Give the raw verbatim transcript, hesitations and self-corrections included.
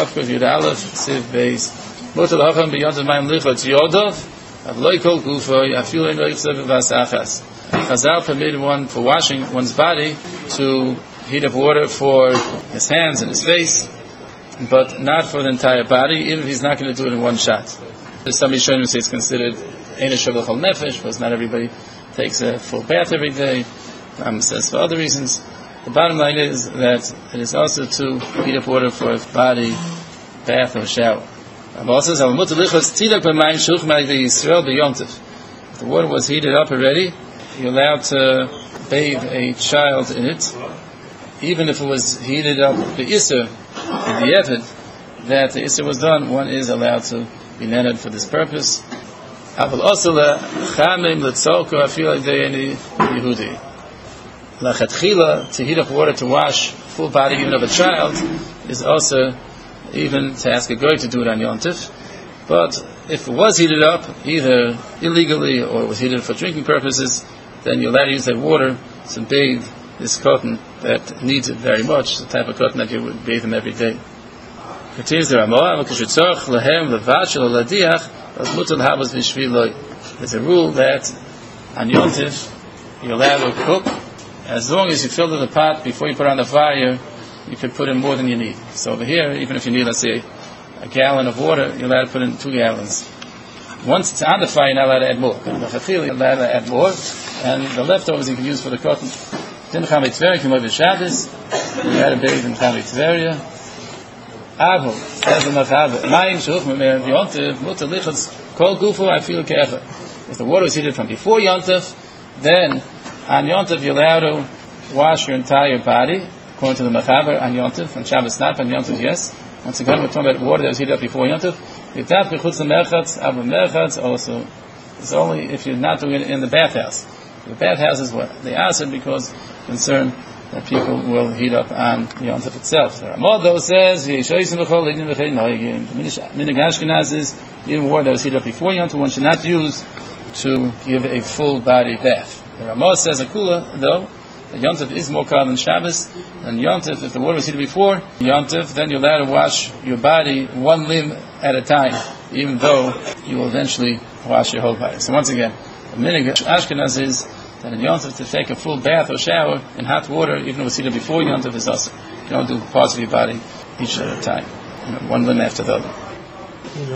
Kafkav Yud Aleph Siv Beis Mutal Hacham B'Yontav Mayim Lichot Yodov Avloi Kol Gufo Afilu Ein Roich Sev Vas Achas. Chazal permitted one for washing one's body to heat up water for his hands and his face, but not for the entire body, even if he's not going to do it in one shot. Some Rishonim say it's considered Ein Shavach Al Nefesh, because not everybody takes a full bath every day. Um, says for other reasons. The bottom line is that it is also to heat up water for a body bath or shower. Um, also says, if the water was heated up already, you're allowed to bathe a child in it, even if it was heated up the Isser in the Evid, that the Isser was done, one is allowed to be netted for this purpose. Lachatchila, to heat up water to wash full body even of a child, is also even to ask a goy to do it on Yom Tov. But if it was heated up, either illegally or it was heated for drinking purposes, then you're allowed to use that water to bathe this cotton that needs it very much, the type of cotton that you would bathe them every day. Continues the Ramah, there's a rule that on Yom Tov you're allowed to cook as long as you fill the pot before you put it on the fire. You can put in more than you need. So over here, even if you need, let's say, a gallon of water, you're allowed to put in two gallons. Once it's on the fire, you're not allowed to add more. You're allowed to add more, and the leftovers you can use for the cotton. Din Chamei Tveria, you might Shabbos. You had to bathe in Chamei Tveria. Avo, says the Machaber, Mayim Shuch Memer Yontiv Mutar Lichos Kol Gufo Afilu Ke'echad. If the water was heated from before Yontiv, then on Yontiv you're allowed to wash your entire body, according to the Machaber, on Yontiv. On Shabbos not, on Yontiv yes. Once again, we're talking about water that was heated up before Yontiv. Yitaf B'chutz Merchatz, Abu Merchatz also. It's only if you're not doing it in the bathhouse. The bathhouse is what they asked because concerned that people will heat up on Yom Tov itself. The Ramah though says, Minig Ashkenaz is even water that was heated up before Yom Tov, one should not use to give a full body bath. The Ramah says, Akula though, that Yom Tov is more common than Shabbos, and Yom Tov, if the water was heated before Yom Tov, then you're allowed to wash your body one limb at a time, even though you will eventually wash your whole body. So once again, the Minig Ashkenaz is that in Yom Tov to take a full bath or shower in hot water, even if it was heated before Yom Tov, is awesome. You don't do parts of your body each at a time, you know, one limb after the other.